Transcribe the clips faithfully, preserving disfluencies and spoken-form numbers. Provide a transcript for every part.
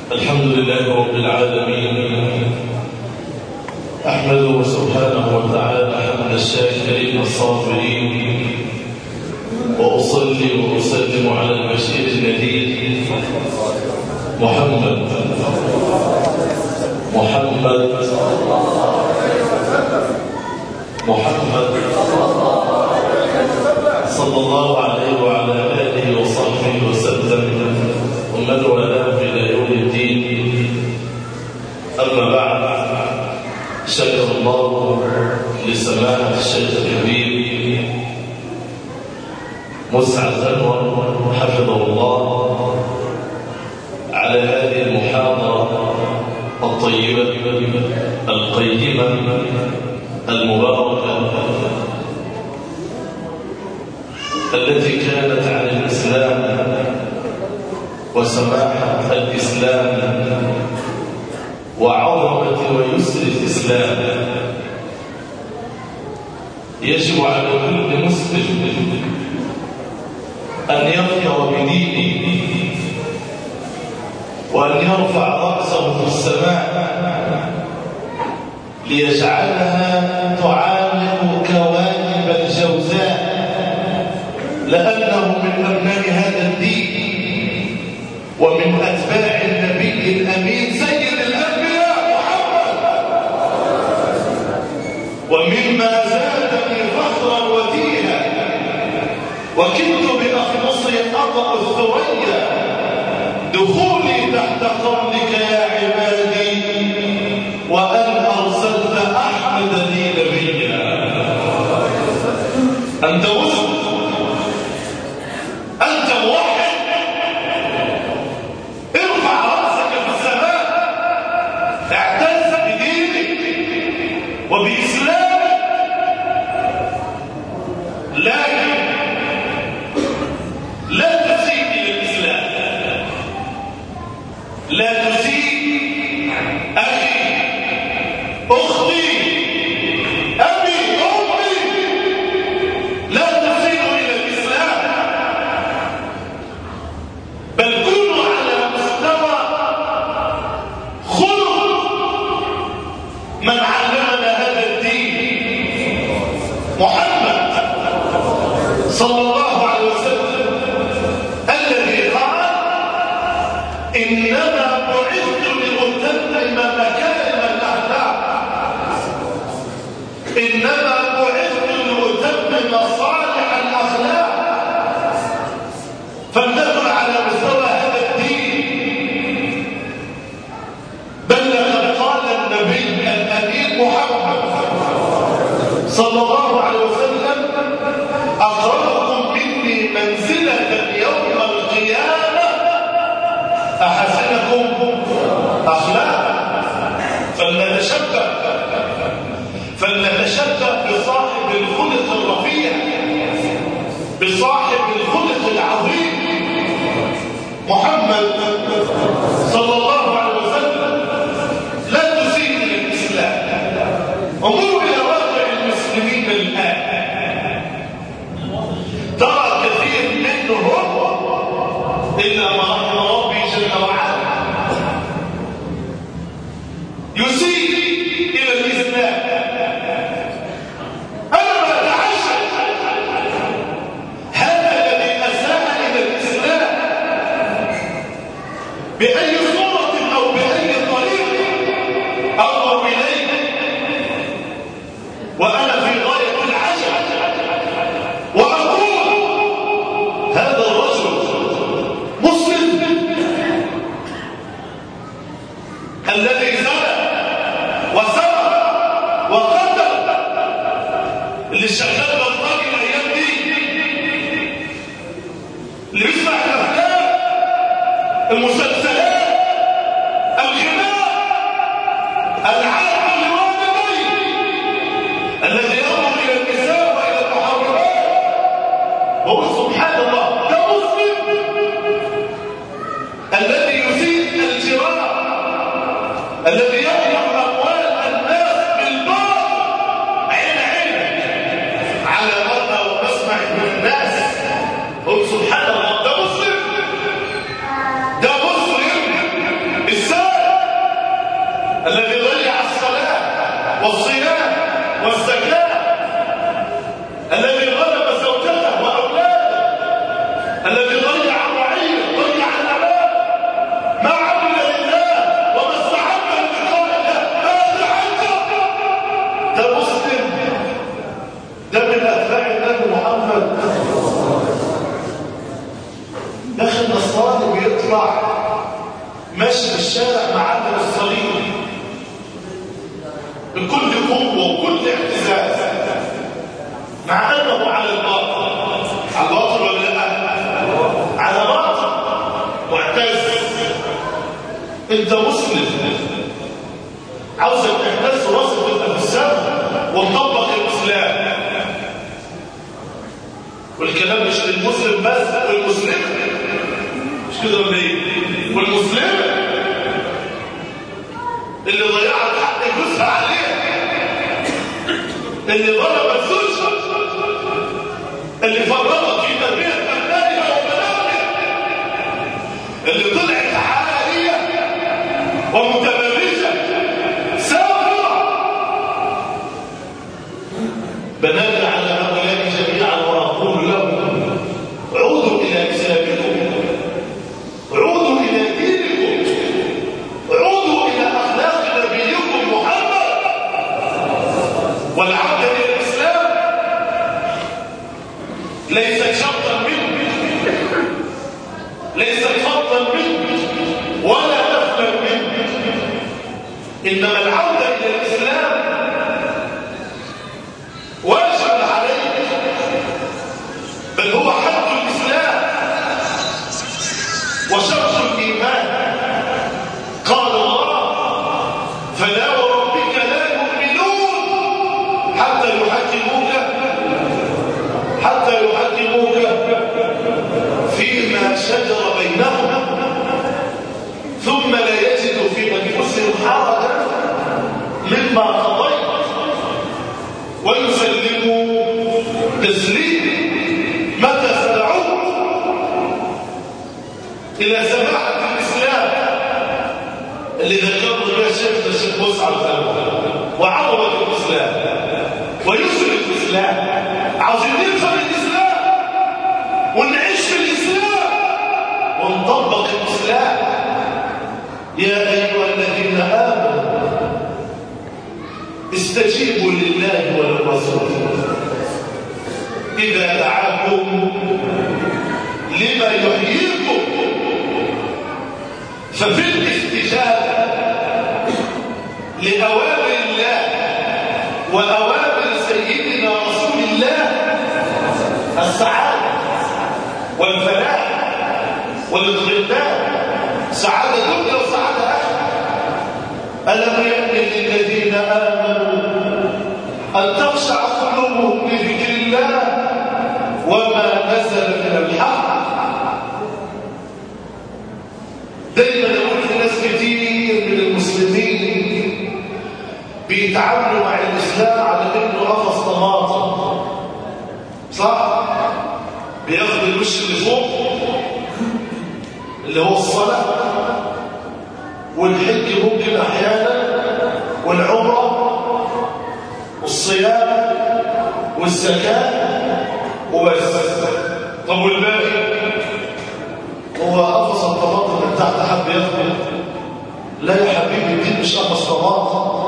الحمد لله رب العالمين، أحمده سبحانه وتعالى حمد الشاكرين الصابرين، وأصلي وأسلم على البشير النذير محمد محمد محمد صلى الله عليه وعلى آله وصحبه وسلم ومن والاه إلى يوم الدين. أما بعد، شكر الله لسماحة الشيخ الكبير مسعد أنور حفظه الله على هذه المحاضرة الطيبة القيمة المباركة التي كانت عن الإسلام وسماحة الإسلام وعظمة ويسر الإسلام. يجب على كل مسلم أن يفخر بدينه وأن يرفع رأسه في السماء ليجعلها تعانق كواكب الجوزاء، لأنه من أبناء هذا الدين ومن أتباع النبي الأمين سيد الأنبياء محمد. ومما زادني فخرا وتيها وكدت بأخلصي أطأ الثريا دخولي تحت قولك يا عبادي وأن أرسلت أحمد لي نبيا. أنت مسلم، أنت موحد، ارفع رأسك في السماء، اعتز بدينك وبإسلامك، لكن لا تسيء إلى الإسلام، لا تسيء أخي أختي أبي أمي، لا تسيء إلى الإسلام، بل كونوا على مستوى خلق من علمنا هذا الدين محمد صلى الله عليه وسلم، الذي قال إنما بعثت لأتمم مكارم الأخلاق، إنما بعثت لأتمم صالح الأخلاق. فلنكن على مستوى هذا الدين، بل لقد قال النبي الأمين محمد صلى الله عليه وسلم أقربكم مني منزلة يوم القيامة أحسنكم أخلاقا. فلنتشبه فلنتشبه بصاحب الخلق الرفيع، بصاحب الخلق العظيم محمد صلى الله عليه وسلم. لا تسيء للإسلام. انظروا إلى واقع المسلمين الآن، ترى كثير منهم إلا ما رحم ربي جل وعلا يسيء إلى الإسلام. أنا ما أتعجب، هذا الذي أساء إلى الإسلام بأي صورة أو بأي طريق أنظر إليه وأنا في غاية العجب، وأقول هذا الرجل مسلم الذي زنى وسرق وقتل، اللي شغال بلطجي الايام دي، اللي بيسمع الافلام المسلسلات الغناء العاق لوالديه، الذي ينظر الى النساء والى المحرمات، وهو سبحان الله ده مسلم الذي يزيد الجوار، الذي يضيع اموال الناس بالباطل عين عينك على مرأى ومسمع من الناس. هو سبحان الله ده مسلم، ده مسلم والزكاة، الذي غلب زوجته وأولاده، الذي ضيع الرعية ضيع الأمان، ما عمل لله وما استعد للقاء الله، ما استعد. ده مسلم، ده من أتباع النبي محمد. داخل النصراني بيطلع ماشي في الشارع معلم الصليب بكل قوة وكل اعتزاز، مع أنه على الباطل. على الباطل ولا لا؟ على باطل معتز. أنت مسلم، عاوزك تحتز راسك تبقى في السماء وتطبق الإسلام. والكلام مش للمسلم بس، والمسلم مش كده ولا ايه؟ والمسلم اللي ضيعت حق جوزها عليه، اللي ضربت زوجها، اللي فرطت في تربيه ابنائها وبناتها، اللي طلعت حاليه ومتبرجه سافره. بنادى على هؤلاء جميعا ونقول لهم عودوا الى اسلامكم، عودوا الى دينكم، عودوا الى اخلاق نبيكم محمد. والعودة الى الاسلام ليست شرطا منك، ليست فضلا منك ولا نفلا منك، انما العودة الى الاسلام واجب عليك، بل هو حد الاسلام وشرط الايمان. قال الله: فلا وربك لا يؤمنون حتى يحكموك حتى يحكموك فيما شجر بينهم ثم لا يجدوا في انفسهم حرجا مما قضيت ويسلموا تسليما. متى سدعوا الى سماحه الاسلام اللي ذكرنا بها شيخنا الشيخ مسعد وعظمه الاسلام ويسر الاسلام. عاوزين نفهم الاسلام ونعيش في الاسلام ونطبق الاسلام. يا ايها الذين امنوا استجيبوا لله وللرسول اذا دعاكم لما يحييكم. ففي الاستجابه لاوامر الله واوامر سيدنا رسول الله السعاده والفلاح والاطمئنان، سعاده دنيا وسعاده اخره. الم يأن للذين امنوا ان تخشع قلوبهم لذكر الله وما نزل من الحق. دايما اقول لناس كتير من المسلمين بيتعاملوا مع الاسلام على انه قفص طماطم، صح؟ بياخد الوش اللي فوق اللي هو الصلاه والحج ممكن احيانا والعمره والصيام والزكاه وبس. طب والباقي؟ هو قفص الطماطم من تحت حب ياخده؟ لا يا حبيبي، الدين مش قفص طماطم.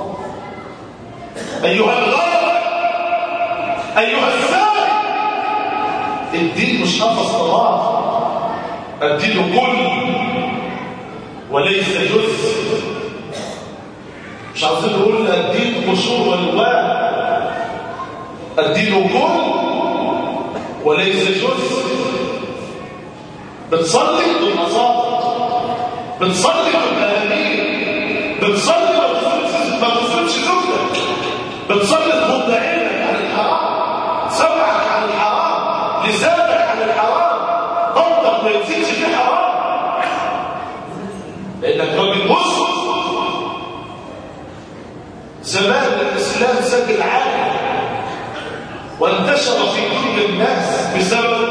ايها الغرب، ايها السائل، الدين مش قفص طماطم، الدين كل وليس جزء. مش عاوزين نقول الدين قشور والوان، الدين كل وليس جزء. بتصلي تبقى صادق، بتصلي تبقى امين، بتصلي ما تصرفش زوجتك، بتصلي تغض عينك عن الحرام، سمعك عن الحرام، لسانك عن الحرام، ضمك ما يزيدش في حرام، لانك راجل مسلم. زمان الاسلام سجل عالي وانتشر في كل الناس بسبب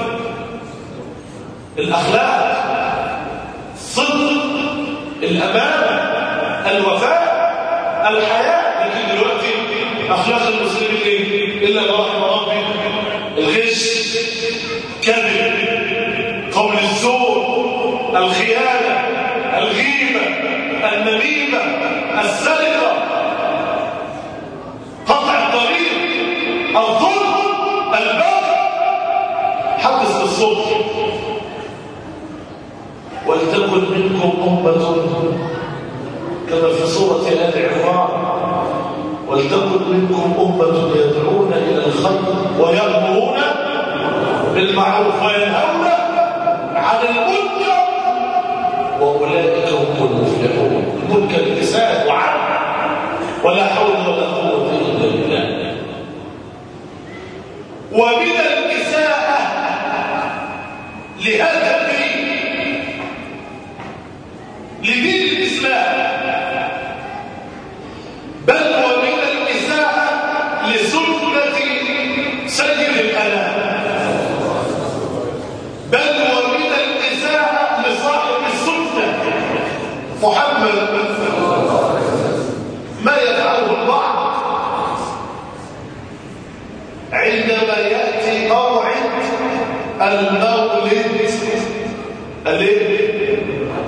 الاخلاق، الصدق، الامانه، الوفاء، الحياء. لكن دلوقتي اخلاق المسلمين ايه الا ما رحم ربي؟ الغش، كذب، قول الزور، الخيانه، الغيبه، النميمه، السرقه، قطع الطريق، الظلم، البغي. حدث بالصبح: ولتكن منكم أمة كما في سورة آل عمران: ولتكن منكم أمة يدعون إلى الخير ويأمرون بالمعروف وينهون عن المنكر وأولئك هم المفلحون. المنكر لسان وعمل، ولا حول ولا قوة إلا بالله. ومن الإساءة لهذا الدين، لدين الإسلام، بل ومن الإساءة لسنة سيد الأنام، بل ومن الإساءة لصاحب السنة محمد، ما يفعله البعض عندما يأتي موعد المولد النبوي.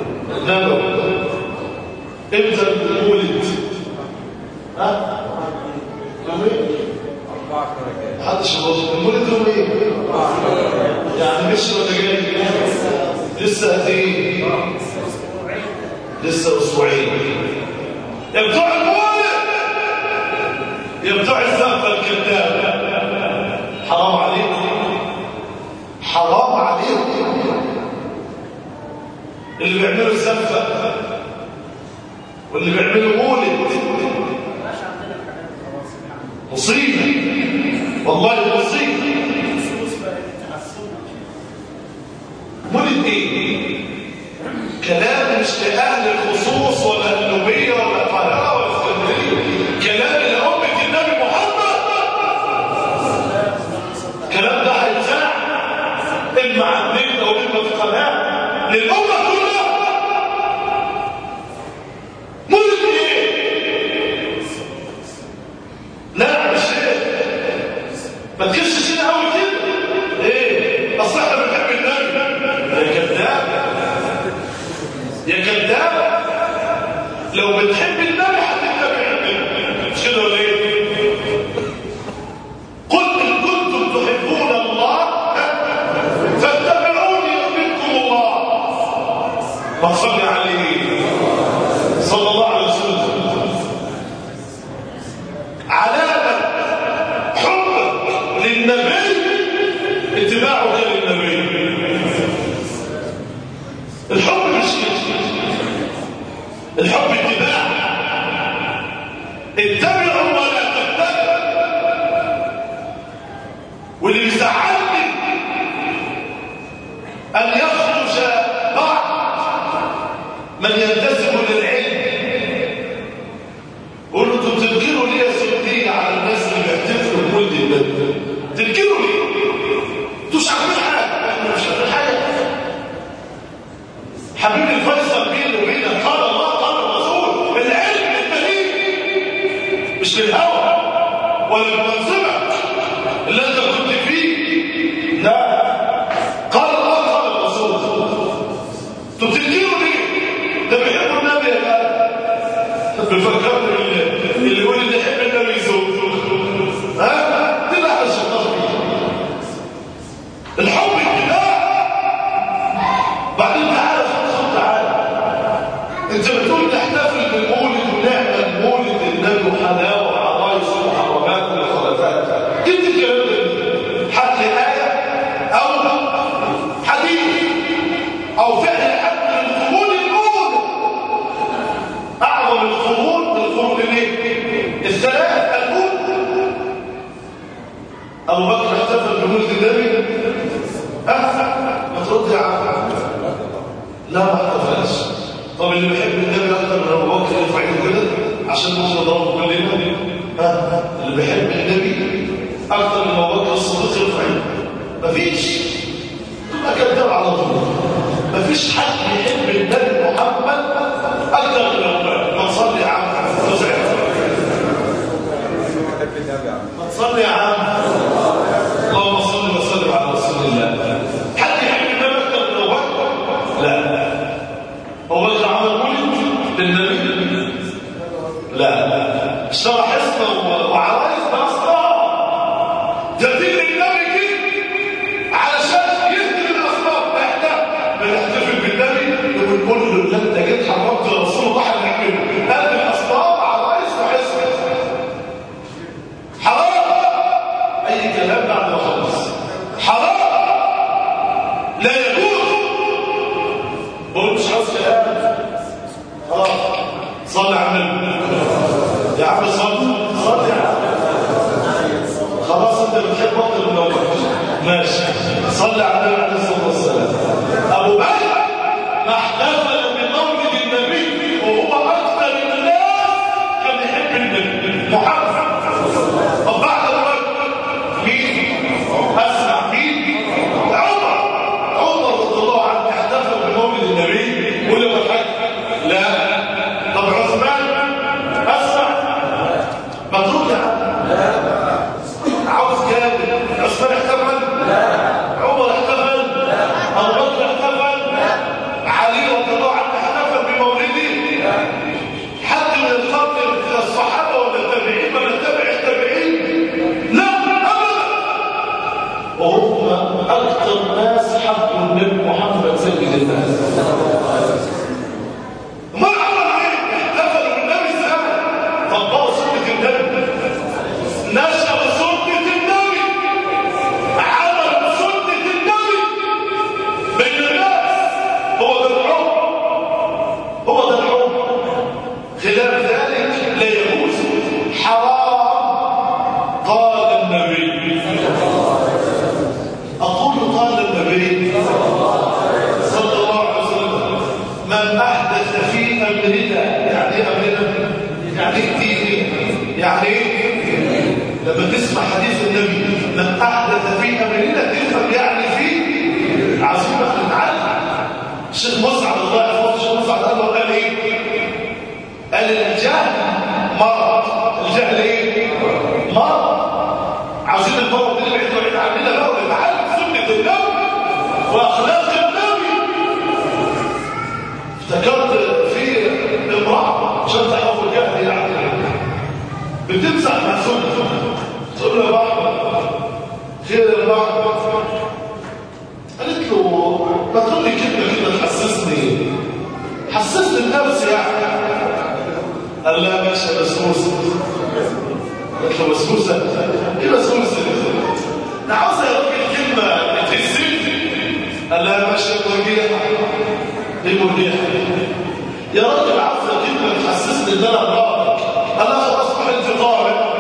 امتى المولد؟ ها؟ يومين؟ محدش يقول المولد يومين؟ يعني مش ولا جاي؟ لسه قد ايه؟ لسه اسبوعين. يا بتوع المولد، يا بتوع الزنقه الكذاب، حرام عليكم، حرام عليكم. اللي بيعملوا الزنقه واللي بيعملوا مولد مصيبه، والله مصيبه. مولد ايه؟ كلام مش لأهل الخصوص ولا النوبية ولا القاهرة ولا اسكندرية، كلام لأمة النبي محمد. كلام ده هيتذاع إما على النت أو إما في قناة للأمة كلها. مولد إيه؟ لا مش إيه، ما تكشش هنا أول كده. إيه؟ أصل إحنا بنحب النبي. يا كذاب، يا كذاب، لو بتحب النبي هتتبع النبي، مش كده ولا ايه؟ قل ان كنتم تحبون الله فاتبعوني يحببكم الله. ما صلي عليه صلى الله عليه وسلم. علامة حبك للنبي اتباعك للنبي. الحب مش الحب اتباع، اتبعوا ولا تتبعوا. واللي بيزعلني ان يخرج بعض من ينتسب للعلم قولوا انتوا بتنكروا ليه يا سنيه على الناس اللي بيحتفلوا بمولد النبي؟ تنكروا ليه؟ انتوا مش عارفين حاجه، احنا مش عارفين حاجه. حبيبي الفيصل بيني وبينك قال الله قال الرسول. العلم للدليل مش للهوى ولا لمنصبك اللي انت كنت فيه. لا، قال الله قال الرسول. انتوا بتنكروا ليه؟ ده بيحبوا النبي يا جماعه. بيفكروا اللي يقول اللي يحب النبي يزور. ها؟ دي لحظه الشيطان فيه. الحب اتباع. بعدين تعالى انت بتقول تحتفل بالمولد ونعمل مولد النبي وحلاوه وعرايس ومحرمات ومخالفات. جبت الكلام ده حتى آية أو حديث أو فعل حد من القرون الأولى. أعظم القرون القرون الايه؟ الثلاث الأولى. أبو بكر احتفل بمولد النبي؟ أه ما ترد يا عم. لا ما احتفلش. طب اللي بيحب النبي اكتر من ابو بكر يرفع ايده كده عشان نقول نضربه كلنا. ها اللي بيحب النبي اكتر من ابو بكر الصديق يرفع ايده. مفيش، تبقى كذاب على طول. مفيش حد يحب النبي محمد اكتر من ابو بكر. ما تصلي على صل يا عم. اللهم صل وسلم على رسول الله. حد يحب النبي اكتر من ابو بكر؟ لا. هو بكر عمل مولد للنبي؟ لا. اشترى حصنه وعرايس باصنام جديد للنبي كده علشان يهدي الاصنام. احنا بنحتفل بالنبي وبنقول له لا انت جيت حرمت رسول الله هنعمله. هذه الاصنام عرايس وحصن حرام. اي كلام بعد ما خلص حرام لا يجوز. بقول مش عاوز كلام. خلاص صلي على النبي يا عم. صلي صلي يا عم. خلاص انت بتحب بطل من اول ماشي. صلي على النبي عليه الصلاه والسلام. ابو بكر ما احتفل بمولد النبي وهو اكثر الناس كان يحب النبي محمد. طب بعد ابو بكر مين؟ اسمع مين؟ عمر. عمر رضي الله عنه احتفل بمولد النبي ولا بحاجه؟ لا. طب عثمان اسمع ما ترد يا عم. عاوز كامل. عثمان احتفل؟ لا. عمر احتفل؟ لا. ابو بكر احتفل؟ لا. علي رضي الله عنه احتفل بمولده؟ لا. حد من القرن الصحابه ولا التابعين ولا تابع التابعين؟ لا ابدا. وهم اكثر ناس حبوا النبي محمد سيد الناس. ما عمل ايه؟ احتفلوا بالنبي ازاي؟ طبقوا سنه النبي، نشروا سنه النبي، عملوا سنه النبي بين الناس. هو ده الحب. هو ده الحب. خلاف ذلك لا يجوز. حرام. قال النبي. اقول قال النبي صلى الله عليه وسلم من احدث في امرنا. يعني ايه امرنا؟ يعني ايه ديننا؟ يعني ايه؟ لما تسمع حديث النبي من احدث في امرنا تفهم يعني في عزيمه نتعلم. الشيخ مسعد الله يحفظه الشيخ مسعد قال ايه؟ قال الجهل مرض. الجهل ايه؟ مرض. عاوزين المرض اللي بعيد بعيد عننا بقى ونتعلم سنه النبي واخلاق النبي. افتكرت في امراه عشان تحفظ الجهل يعني بتمسح مع سنه. تقول له يا بابا خير يا بابا. قالت له ما تقول لي كلمه كده تحسسني حسسني النفس يعني. قال لا ماشي بسبوسه. قالت له بسبوسه؟ ايه بسبوسه؟ انا عاوز يا راجل كلمه تهزني. قال لا ماشي مرجيحه. ايه مرجيحه؟ يا راجل عاوز كلمه تحسسني ان انا ضابط. قال لا خلاص روح انت ضابط.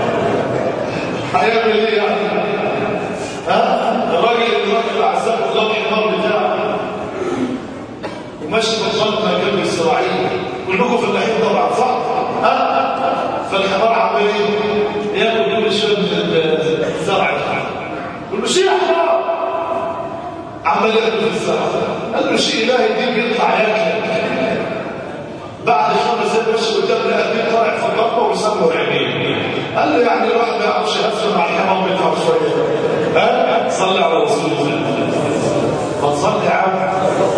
هيعمل ايه يعني؟ ها؟ الراجل الراجل عزاه الله الحمار بتاعه وماشي بالخلطه جنب الزراعيه. كلكم في اللحيم طبعا صح؟ ها؟ فالحمار عمال ايه؟ ياكل كل شويه من الزرع. قال له شيء يا حمار. عمال ياكل في الزرع. قال له شيء الهي دي بيطلع ياكل. بعد خمس سنين ماشي قدام القلب طالع في الضربه ويسموا عينيه. قال له يعني الواحد ما يعرفش يهزر مع الحمام بتاعه شويه. ها؟ صلي على رسول الله. ما تصلي يا عم.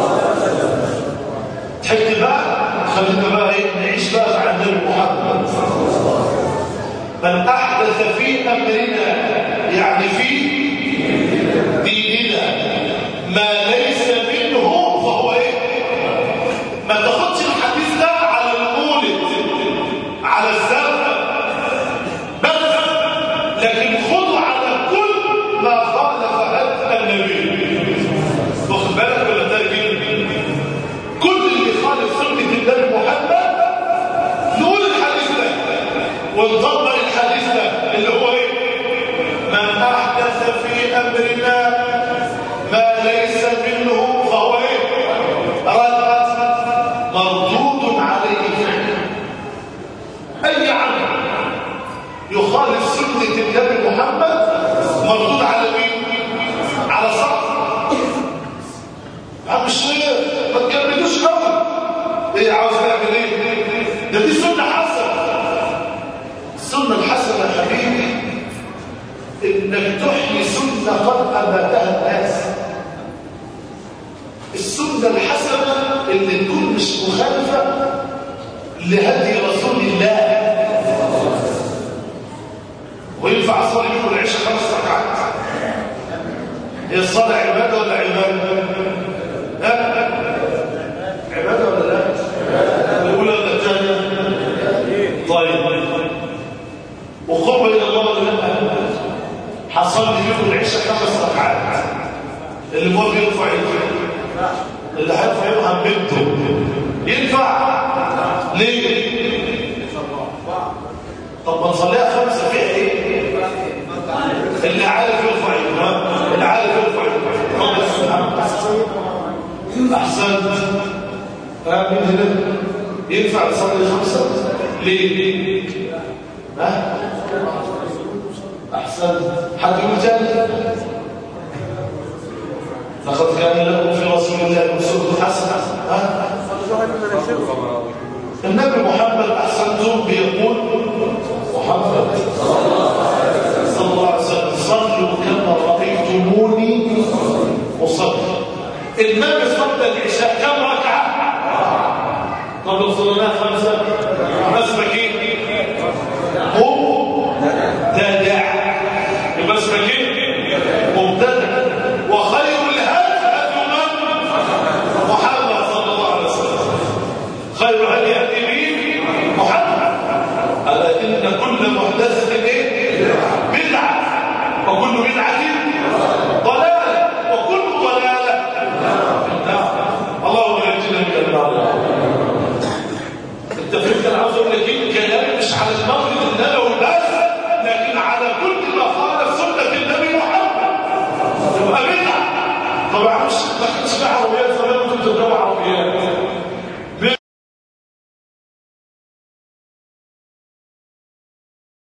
تحب بقى خلينا بقى ايه نعيش بقى مع النبي محمد. من احدث في امرنا يعني في ديننا ما ليس منه فهو ايه؟ ما تاخدش الحديث ده على المولد على الزرع بس، لكن خذوا على كل ما خالف هدي النبي. واخد بالك ولا ترجم؟ كل اللي خالف سنه النبي محمد نقول الحديث ده ونطبق الحديث ده اللي هو ايه؟ من احدث في امرنا ما ليس منه فهو ايه؟ رد مردود عليه. اي عمل يخالف سنه النبي محمد مردود على مين؟ على صح. عم الشيخ ما تكملوش قوي. ايه عاوز تعمل ايه؟ ده دي سنه حسنه. السنه الحسنه يا حبيبي قد أباتها الناس. السنة الحسنة اللي تكون مش مخالفة لهدي رسول الله. وينفع أصلي بكم العشاء خمس ركعات؟ هي الصلاة عبادة ولا عبادة؟ ها؟ عبادة ولا لا؟ الأولى ولا الثانية؟ طيب وقرب إلى الله ولا لا؟ حصلي بكم العشاء خمس ركعات، اللي هو بيرفع يده، اللي هيرفع يده همته ينفع؟ ليه؟ طب ما نصليها خمسة فيها ايه؟ اللي عارف يرفع يده، اللي عارف يرفع يده احسنت. فاهم هنا؟ ينفع نصلي خمسة؟ ليه؟ ها؟ احسنت. حد يقول تاني؟ لقد كان لكم في رسول الله أسوة حسنة. ها؟ النبي محمد أحسنتم بيقول محمد صلى الله عليه وسلم صلوا كما رأيتموني أصلي. النبي صلى العشاء كم ركعة؟ طب لو صليناها خمسة اسمك ايه؟ مبتدع. يبقى اسمك ايه؟ مبتدع. وخير الهدي هدي من؟ محمد صلى الله عليه وسلم. خير هدي هدي مين؟ محمد. ألا إن كل محدثة ايه؟ بدعة، وكل بدعة ضلالة، وكل ضلالة اللهم نجنا من النار. انت فهمت انا عاوز اقول لك ايه؟ كلام مش على المولد النبوي بس، لكن على كل ما خالف سنة النبي محمد يبقى بدعة. طبعا مش ما كانش في عربيات زمان، كنت بتركب عربيات